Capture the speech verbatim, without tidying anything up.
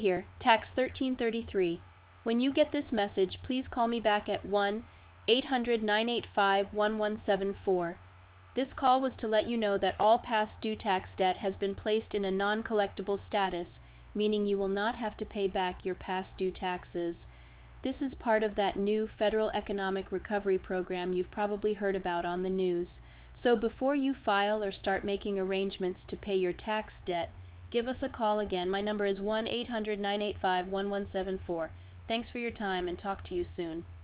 Here, tax thirteen thirty-three. When you get this message, please call me back at one eight hundred nine eight five one one seven four. This call was to let you know that all past due tax debt has been placed in a non-collectible status, meaning you will not have to pay back your past due taxes. This is part of that new Federal Economic Recovery Program you've probably heard about on the news. So before you file or start making arrangements to pay your tax debt, give us a call again. My number is one eight hundred nine eight five one one seven four. Thanks for your time and talk to you soon.